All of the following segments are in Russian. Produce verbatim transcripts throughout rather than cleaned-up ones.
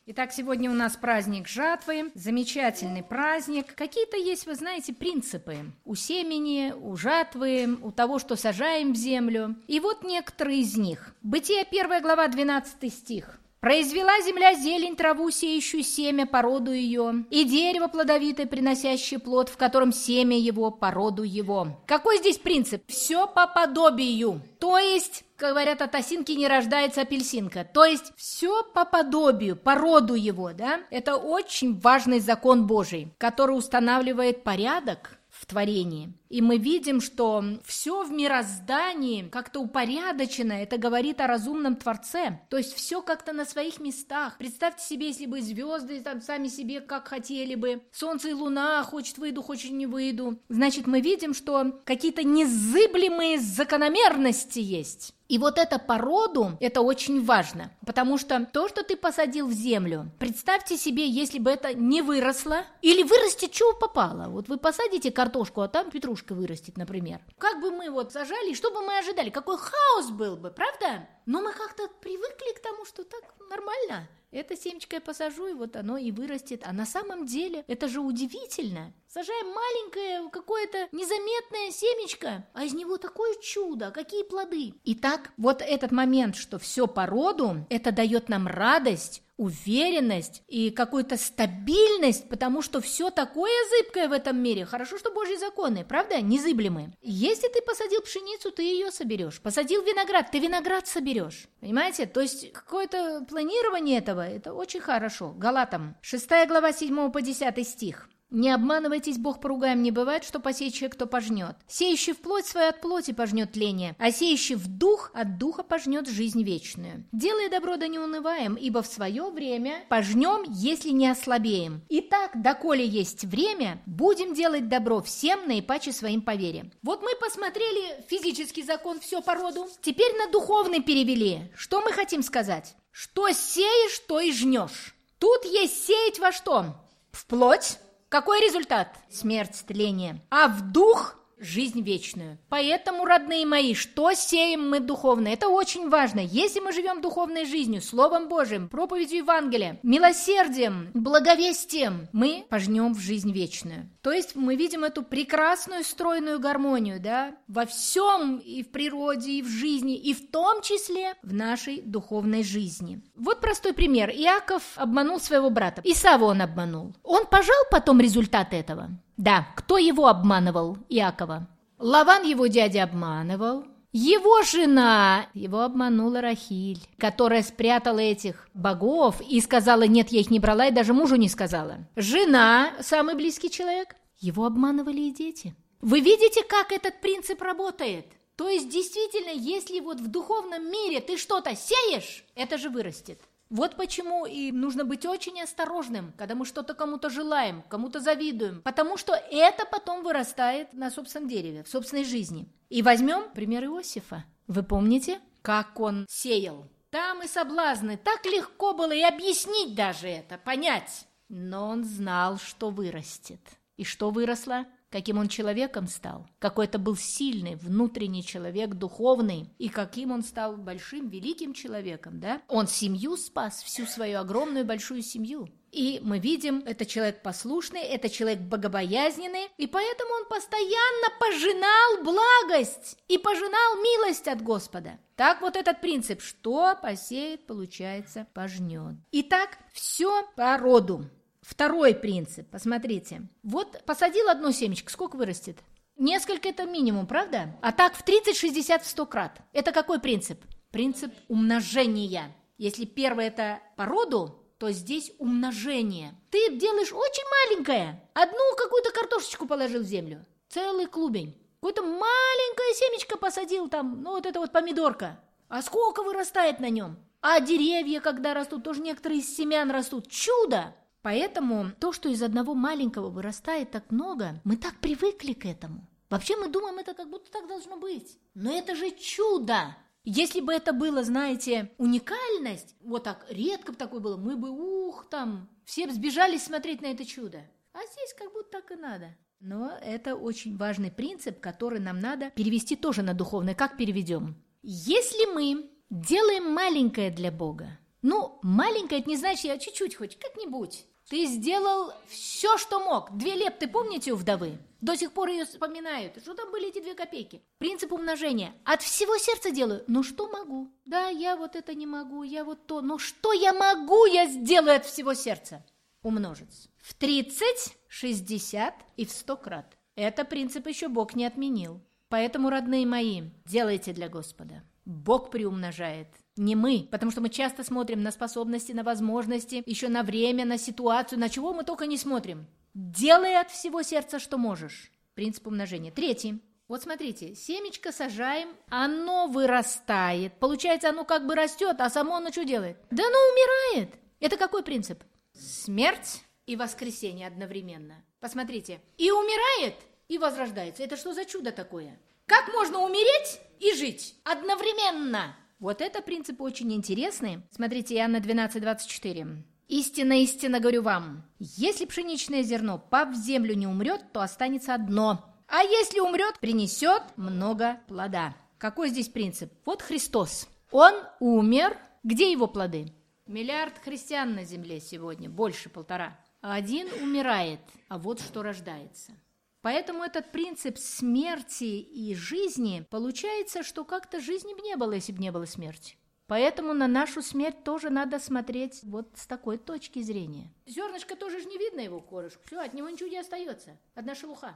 Итак, сегодня у нас праздник жатвы, замечательный праздник. Какие-то есть, вы знаете, принципы у семени, у жатвы, у того, что сажаем в землю. И вот некоторые из них. Бытие, первая глава, двенадцатый стих. «Произвела земля зелень, траву, сеющую семя, породу ее, и дерево плодовитое, приносящее плод, в котором семя его, породу его». Какой здесь принцип? Все по подобию. То есть, говорят, от осинки не рождается апельсинка. То есть, все по подобию, породу его, да? Это очень важный закон Божий, который устанавливает порядок в творении. И мы видим, что все в мироздании как-то упорядочено, это говорит о разумном Творце. То есть все как-то на своих местах. Представьте себе, если бы звезды там сами себе как хотели бы, солнце и луна, хочет выйду, хочет не выйду. Значит, мы видим, что какие-то незыблемые закономерности есть. И вот это породу, это очень важно, потому что то, что ты посадил в землю, представьте себе, если бы это не выросло, или вырастет, чего попало. Вот вы посадите картошку, а там петрушка вырастет, например. Как бы мы вот сажали, что бы мы ожидали? Какой хаос был бы, правда? Но мы как-то привыкли к тому, что так нормально. Это семечко я посажу, и вот оно и вырастет. А на самом деле это же удивительно. Сажаем маленькое какое-то незаметное семечко, а из него такое чудо, какие плоды. Итак, вот этот момент, что все по роду, это дает нам радость, уверенность и какую-то стабильность, потому что все такое зыбкое в этом мире. Хорошо, что Божьи законы, правда, незыблемые. Если ты посадил пшеницу, ты ее соберешь. Посадил виноград, ты виноград соберешь. Понимаете? То есть какое-то планирование этого, это очень хорошо. Галатам, шестая глава, седьмого по десятый стих. «Не обманывайтесь, Бог поругаем не бывает, что посеет человек, кто пожнет. Сеющий в плоть свою от плоти пожнет тление, а сеющий в дух от духа пожнет жизнь вечную. Делая добро, да не унываем, ибо в свое время пожнем, если не ослабеем. Итак, доколе есть время, будем делать добро всем, наипаче своим по вере». Вот мы посмотрели физический закон, все по роду. Теперь на духовный перевели. Что мы хотим сказать? Что сеешь, то и жнешь. Тут есть сеять во что? В плоть. Какой результат? Смерть, тление. А в дух – жизнь вечную. Поэтому, родные мои, что сеем мы духовно? Это очень важно. Если мы живем духовной жизнью, Словом Божьим, проповедью Евангелия, милосердием, благовестием, мы пожнем в жизнь вечную. То есть мы видим эту прекрасную стройную гармонию, да, во всем, и в природе, и в жизни, и в том числе в нашей духовной жизни. Вот простой пример. Иаков обманул своего брата. Исава он обманул. Он пожал потом результат этого? Да. Кто его обманывал, Иакова? Лаван его дядя обманывал. Его жена, его обманула Рахиль, которая спрятала этих богов и сказала, нет, я их не брала, и даже мужу не сказала. Жена, самый близкий человек, его обманывали и дети. Вы видите, как этот принцип работает? То есть, действительно, если вот в духовном мире ты что-то сеешь, это же вырастет. Вот почему и нужно быть очень осторожным, когда мы что-то кому-то желаем, кому-то завидуем, потому что это потом вырастает на собственном дереве, в собственной жизни. И возьмем пример Иосифа. Вы помните, как он сеял? Там и соблазны, так легко было и объяснить даже это, понять. Но он знал, что вырастет. И что выросло? Каким он человеком стал, какой это был сильный внутренний человек, духовный, и каким он стал большим, великим человеком, да? Он семью спас, всю свою огромную большую семью. И мы видим, это человек послушный, это человек богобоязненный, и поэтому он постоянно пожинал благость и пожинал милость от Господа. Так вот этот принцип, что посеет, получается, пожнет. Итак, все по роду. Второй принцип, посмотрите. Вот посадил одно семечко, сколько вырастет? Несколько это минимум, правда? А так в тридцать, шестьдесят, в сто крат. Это какой принцип? Принцип умножения. Если первое это по роду, то здесь умножение. Ты делаешь очень маленькое. Одну какую-то картошечку положил в землю. Целый клубень. Какое-то маленькое семечко посадил там, ну вот это вот помидорка. А сколько вырастает на нем? А деревья, когда растут, тоже некоторые из семян растут. Чудо! Поэтому то, что из одного маленького вырастает так много, мы так привыкли к этому. Вообще мы думаем, это как будто так должно быть. Но это же чудо! Если бы это было, знаете, уникальность, вот так редко бы такое было, мы бы, ух, там, все бы сбежались смотреть на это чудо. А здесь как будто так и надо. Но это очень важный принцип, который нам надо перевести тоже на духовное. Как переведем? Если мы делаем маленькое для Бога, Ну, маленькая, это не значит, я чуть-чуть хоть, как-нибудь. Ты сделал все, что мог. Две лепты, помните, у вдовы? До сих пор ее вспоминают. Что там были эти две копейки? Принцип умножения. От всего сердца делаю. Ну, что могу? Да, я вот это не могу, я вот то. Ну, что я могу, я сделаю от всего сердца. Умножить. В тридцать, шестьдесят и в сто крат. Это принцип еще Бог не отменил. Поэтому, родные мои, делайте для Господа. Бог приумножает. Не мы, потому что мы часто смотрим на способности, на возможности, еще на время, на ситуацию, на чего мы только не смотрим. Делай от всего сердца, что можешь. Принцип умножения. Третий. Вот смотрите, семечко сажаем, оно вырастает. Получается, оно как бы растет, а само оно что делает? Да оно умирает. Это какой принцип? Смерть и воскресение одновременно. Посмотрите. И умирает, и возрождается. Это что за чудо такое? Как можно умереть и жить одновременно? Вот это принципы очень интересные. Смотрите, Иоанна двенадцать, двадцать четыре. «Истинно, истинно говорю вам, если пшеничное зерно, пав в землю, не умрет, то останется одно, а если умрет, принесет много плода». Какой здесь принцип? Вот Христос. Он умер. Где его плоды? Миллиард христиан на земле сегодня, больше полтора. Один умирает, а вот что рождается. Поэтому этот принцип смерти и жизни, получается, что как-то жизни бы не было, если бы не было смерти. Поэтому на нашу смерть тоже надо смотреть вот с такой точки зрения. Зернышко тоже же не видно его корочку, все, от него ничего не остается, одна шелуха.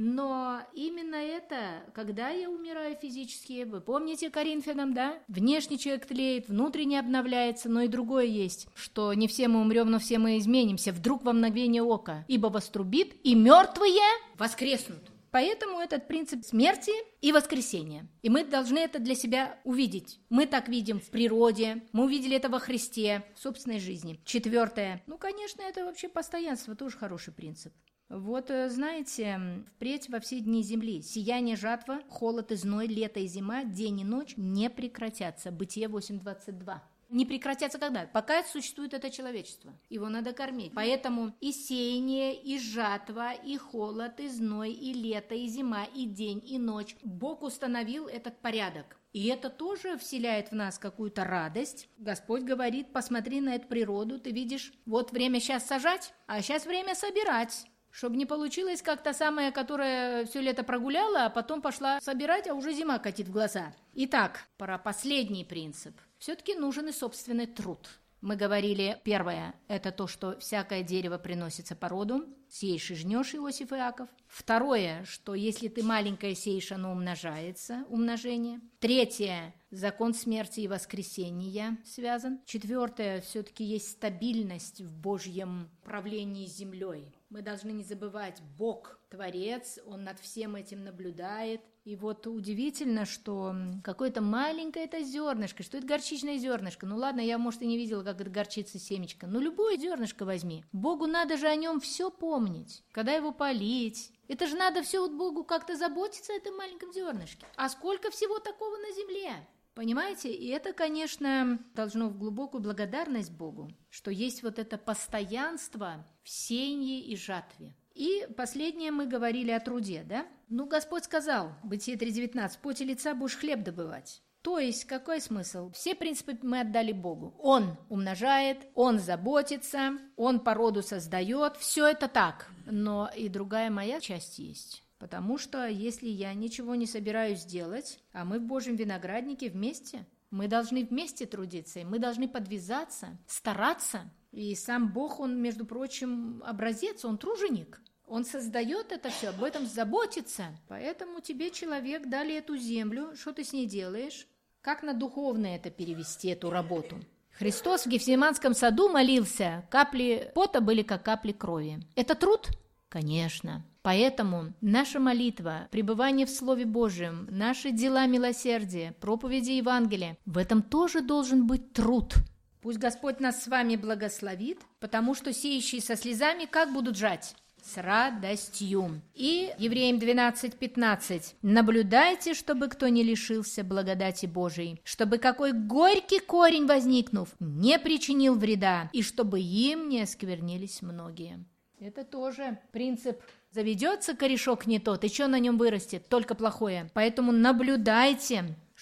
Но именно это, когда я умираю физически, вы помните Коринфянам, да? Внешний человек тлеет, внутренне обновляется, но и другое есть, что не все мы умрем, но все мы изменимся, вдруг во мгновение ока, ибо вострубит, и мертвые воскреснут. Поэтому этот принцип смерти и воскресения. И мы должны это для себя увидеть. Мы так видим в природе, мы увидели это во Христе, в собственной жизни. Четвертое. Ну, конечно, это вообще постоянство, тоже хороший принцип. Вот, знаете, впредь во все дни земли сияние, жатва, холод и зной, лето и зима, день и ночь не прекратятся. Бытие восемь, двадцать два. Не прекратятся когда? Пока существует это человечество. Его надо кормить. Поэтому и сеяние, и жатва, и холод, и зной, и лето, и зима, и день, и ночь. Бог установил этот порядок. И это тоже вселяет в нас какую-то радость. Господь говорит, посмотри на эту природу, ты видишь, вот время сейчас сажать, а сейчас время собирать. Чтобы не получилось как та самая, которая все лето прогуляла, а потом пошла собирать, а уже зима катит в глаза. Итак, про последний принцип. Все-таки нужен и собственный труд. Мы говорили, первое, это то, что всякое дерево приносится по роду. Сеешь и жнешь, Иосиф и Иаков. Второе, что если ты маленькое сеешь, оно умножается, умножение. Третье, закон смерти и воскресения связан. Четвертое, все-таки есть стабильность в Божьем правлении землей. Мы должны не забывать, Бог Творец, Он над всем этим наблюдает. И вот удивительно, что какое-то маленькое это зернышко, что это горчичное зернышко. Ну ладно, я, может, и не видела, как это горчица семечко. Но любое зернышко возьми. Богу надо же о нем все помнить. Когда его полить. Это же надо все вот Богу как-то заботиться о этом маленьком зернышке. А сколько всего такого на земле? Понимаете? И это, конечно, должно в глубокую благодарность Богу, что есть вот это постоянство в сеянии и жатве. И последнее мы говорили о труде, да? Ну, Господь сказал, Бытие три девятнадцать, в поте лица будешь хлеб добывать. То есть, какой смысл? Все принципы мы отдали Богу. Он умножает, Он заботится, Он породу создает, все это так. Но и другая моя часть есть. Потому что если я ничего не собираюсь делать, а мы в Божьем винограднике вместе, мы должны вместе трудиться, и мы должны подвязаться, стараться. И сам Бог, Он, между прочим, образец, Он труженик. Он создает это все, об этом заботится. Поэтому тебе, человек, дали эту землю, что ты с ней делаешь? Как на духовное это перевести, эту работу? Христос в Гефсиманском саду молился, капли пота были как капли крови. Это труд? Конечно. Поэтому наша молитва, пребывание в Слове Божьем, наши дела милосердия, проповеди Евангелия, в этом тоже должен быть труд. Пусть Господь нас с вами благословит, потому что сеющие со слезами как будут жать? С радостью. И Евреям двенадцать пятнадцать. Наблюдайте, чтобы кто не лишился благодати Божией, чтобы какой горький корень, возникнув, не причинил вреда, и чтобы им не осквернились многие. Это тоже принцип. Заведется корешок не тот, и что на нем вырастет? Только плохое. Поэтому наблюдайте,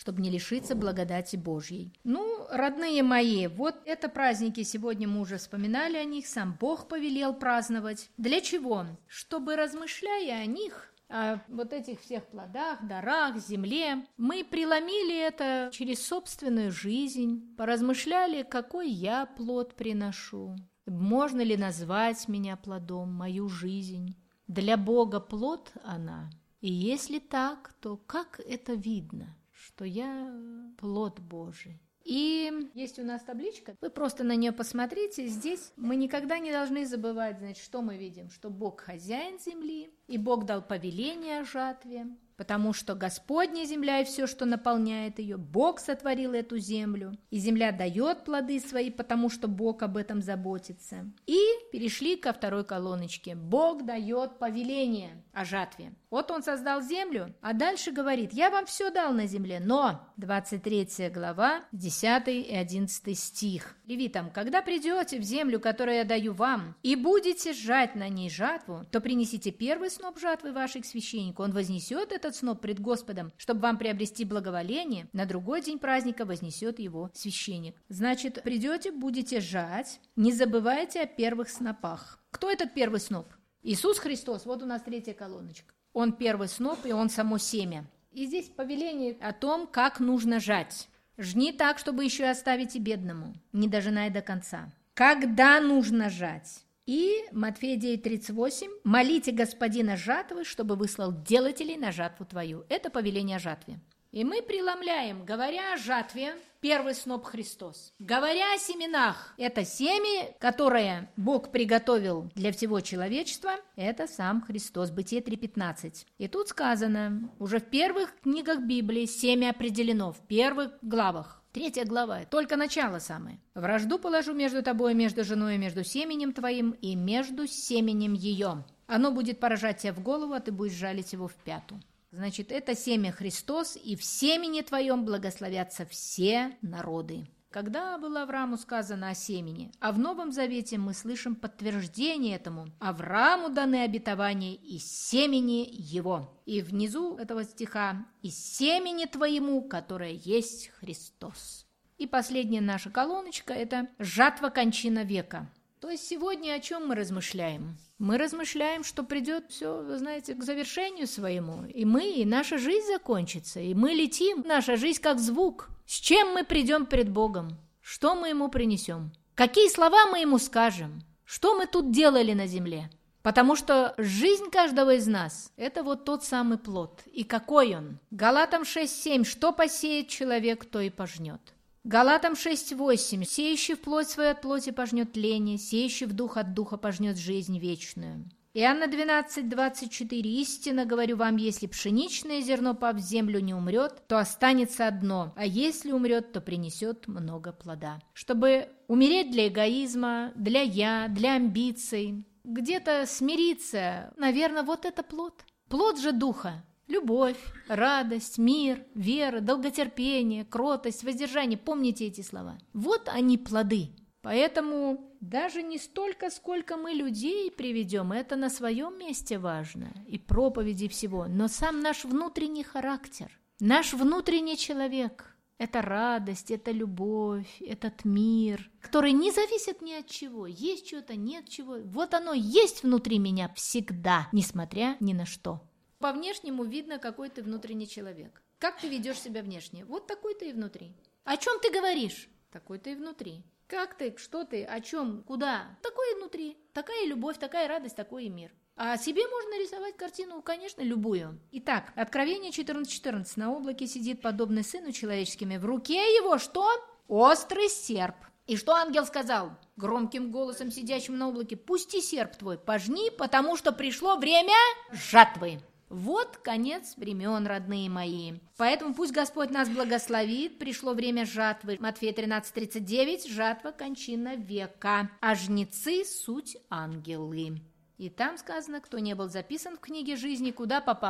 чтобы не лишиться благодати Божьей. Ну, родные мои, вот это праздники, сегодня мы уже вспоминали о них, сам Бог повелел праздновать. Для чего? Чтобы, размышляя о них, о вот этих всех плодах, дарах, земле, мы преломили это через собственную жизнь, поразмышляли, какой я плод приношу, можно ли назвать меня плодом, мою жизнь. Для Бога плод она, и если так, то как это видно, что я плод Божий? И есть у нас табличка, вы просто на нее посмотрите, здесь мы никогда не должны забывать, значит, что мы видим, что Бог хозяин земли, и Бог дал повеление о жатве, потому что Господня земля и все, что наполняет ее, Бог сотворил эту землю, и земля дает плоды свои, потому что Бог об этом заботится. И перешли ко второй колоночке. Бог дает повеление о жатве. Вот Он создал землю, а дальше говорит: я вам все дал на земле, но, двадцать третья глава, десятый и одиннадцатый стих. Левитам: когда придете в землю, которую я даю вам, и будете жать на ней жатву, то принесите первый сноп жатвы вашей к священнику, он вознесет этот сноп пред Господом, чтобы вам приобрести благоволение, на другой день праздника вознесет его священник. Значит, придете, будете жать, не забывайте о первых снопах. Кто этот первый сноп? Иисус Христос, вот у нас третья колоночка. Он первый сноп, и он само семя. И здесь повеление о том, как нужно жать. Жни так, чтобы еще и оставить и бедному, не дожинай до конца. Когда нужно жать? И Матфея девять тридцать восемь: молите Господина жатвы, чтобы выслал делателей на жатву твою. Это повеление о жатве. И мы преломляем, говоря о жатве, первый сноп Христос. Говоря о семенах, это семя, которое Бог приготовил для всего человечества, это сам Христос. Бытие три пятнадцать. И тут сказано, уже в первых книгах Библии семя определено, в первых главах. Третья глава, только начало самое. «Вражду положу между тобой, между женой, между семенем твоим и между семенем ее. Оно будет поражать тебя в голову, а ты будешь жалить его в пяту». Значит, это семя Христос, и в семени твоем благословятся все народы. Когда было Аврааму сказано о семени, а в Новом Завете мы слышим подтверждение этому. Аврааму даны обетования из семени его. И внизу этого стиха: из семени твоему, которое есть Христос. И последняя наша колоночка – это жатва кончина века. То есть сегодня о чем мы размышляем? Мы размышляем, что придет все, вы знаете, к завершению своему. И мы, и наша жизнь закончится. И мы летим, наша жизнь как звук. С чем мы придем пред Богом? Что мы Ему принесем? Какие слова мы Ему скажем? Что мы тут делали на земле? Потому что жизнь каждого из нас – это вот тот самый плод. И какой он? Галатам шесть семь: что посеет человек, то и пожнет. Галатам шесть восемь: сеющий в плоть свою от плоти пожнет тление, сеющий в дух от духа пожнет жизнь вечную. Иоанна двенадцать двадцать четыре: истинно говорю вам, если пшеничное зерно, пав в землю, не умрет, то останется одно, а если умрет, то принесет много плода. Чтобы умереть для эгоизма, для «я», для амбиций, где-то смириться, наверное, вот это плод. Плод же духа. Любовь, радость, мир, вера, долготерпение, кротость, воздержание. Помните эти слова. Вот они плоды. Поэтому даже не столько, сколько мы людей приведем, это на своем месте важно, и проповеди всего, но сам наш внутренний характер, наш внутренний человек – это радость, это любовь, этот мир, который не зависит ни от чего, есть что-то, нет чего. Вот оно есть внутри меня всегда, несмотря ни на что. По внешнему видно, какой ты внутренний человек. Как ты ведешь себя внешне? Вот такой ты и внутри. О чем ты говоришь? Такой ты и внутри. Как ты, что ты, о чем, куда? Такое внутри. Такая любовь, такая радость, такой и мир. А себе можно рисовать картину, конечно, любую. Итак, Откровение четырнадцать четырнадцать. На облаке сидит подобный сыну человеческими. В руке его что? Острый серп. И что ангел сказал громким голосом сидящим на облаке? Пусти серп твой, пожни, потому что пришло время жатвы. Вот конец времен, родные мои. Поэтому пусть Господь нас благословит. Пришло время жатвы. Матфея тринадцать тридцать девять. Жатва кончина века. А жнецы суть ангелы. И там сказано, кто не был записан в книге жизни, куда попал?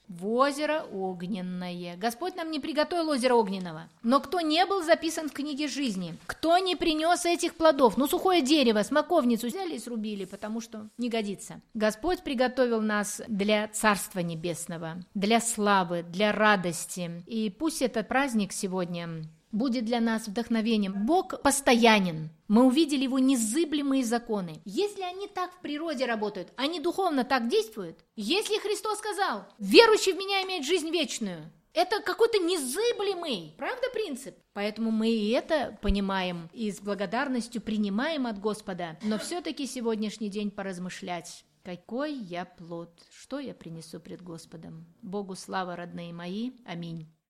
в озеро огненное. Господь нам не приготовил озеро огненного. Но кто не был записан в книге жизни, кто не принес этих плодов, ну, сухое дерево, смоковницу взяли и срубили, потому что не годится. Господь приготовил нас для Царства Небесного, для славы, для радости. И пусть этот праздник сегодня будет для нас вдохновением. Бог постоянен. Мы увидели Его незыблемые законы. Если они так в природе работают, они духовно так действуют. Если Христос сказал, верующий в Меня имеет жизнь вечную, это какой-то незыблемый, правда, принцип? Поэтому мы и это понимаем и с благодарностью принимаем от Господа. Но все-таки сегодняшний день поразмышлять. Какой я плод? Что я принесу пред Господом? Богу слава, родные мои. Аминь.